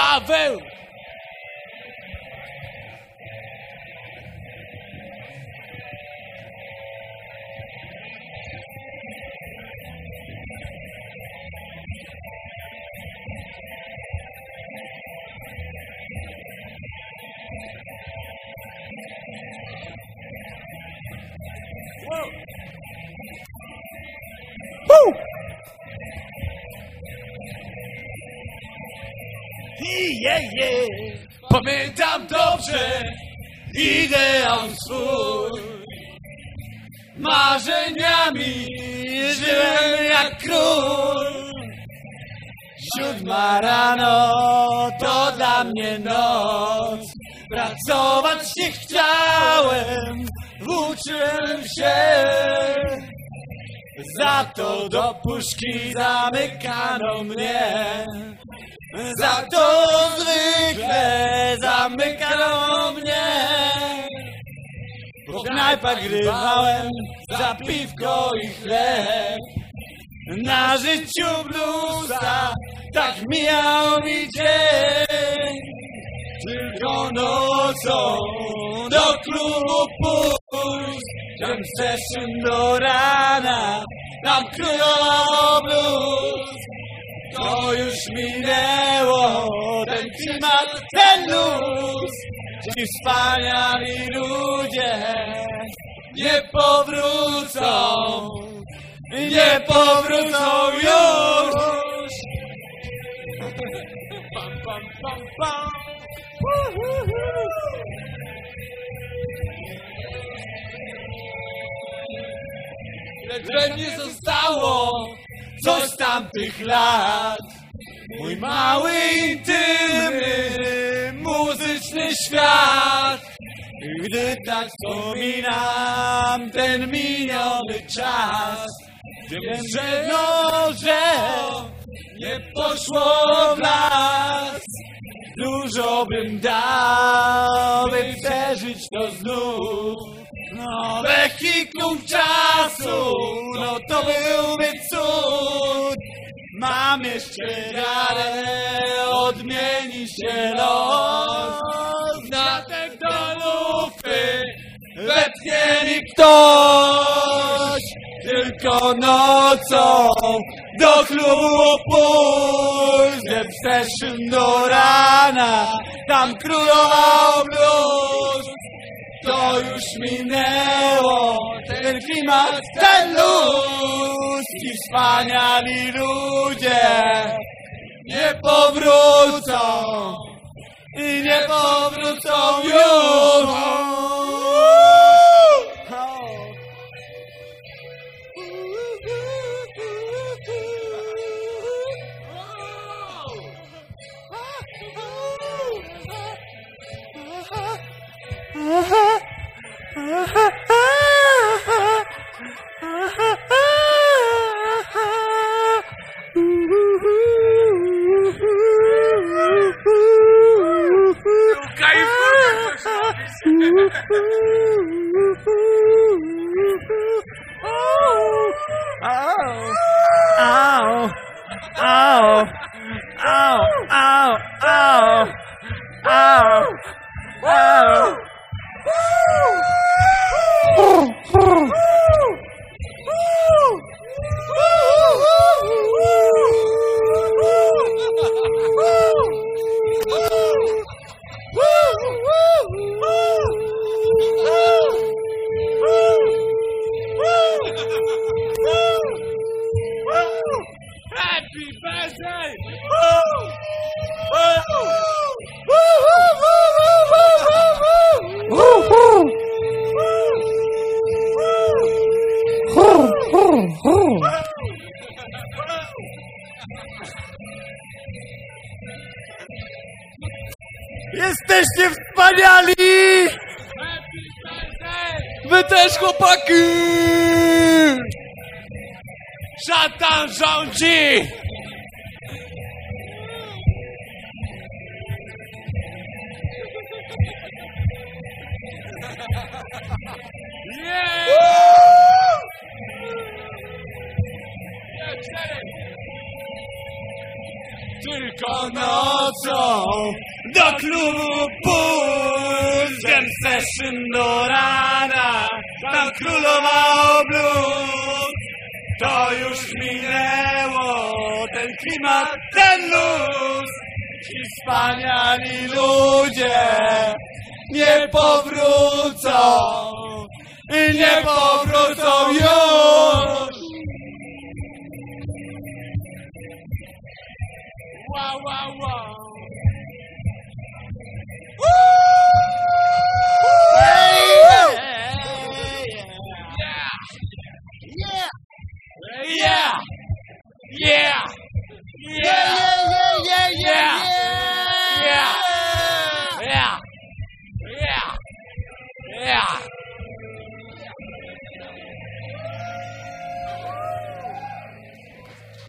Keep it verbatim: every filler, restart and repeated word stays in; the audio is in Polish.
Paweł! Woo! Yeah, yeah. Pamiętam dobrze ideał swój. Marzeniami żyłem jak król. Siódma rano to dla mnie noc. Pracować nie chciałem, włóczyłem się. Za to do puszki zamykano mnie. Za to zwykle zamykano mnie. W knajpach grywałem za piwko i chleb. Na życiu bluesa tak mijał mi dzień. Tylko nocą do klubu pójść. Ten session do rana, tam królował blues. To już minęło, ten klimat, ten luz. Ci wspaniali ludzie nie powrócą, nie powrócą już. Pam, pam, pam, pam. Lecz nie zostało coś z tamtych lat. Mój mały, intymny, muzyczny świat. Gdy tak wspominam ten miniony czas, wiem, że no, że nie poszło w las. Dużo bym dał, by przeżyć to znów. No, wehikuł czasu, no to byłby cud. Mam jeszcze radę, odmieni się los. Znatek do lufy wetnie mi ktoś. Tylko nocą do klubu pójść. W session do rana, tam królował blues. To już minęło, ten klimat, ten luz. Ci wspaniali ludzie nie powrócą i nie powrócą już. Jesteście wspaniali! Wy też, chłopaki! Szatan rządzi! tylko nocą do klubu pójść. Jam session do rana, tam królował blues. To już minęło, ten klimat, ten luz. Ci wspaniali ludzie nie powrócą, nie powrócą już. Wow, wow, wow. Hey, yeah, yeah, yeah, yeah, yeah.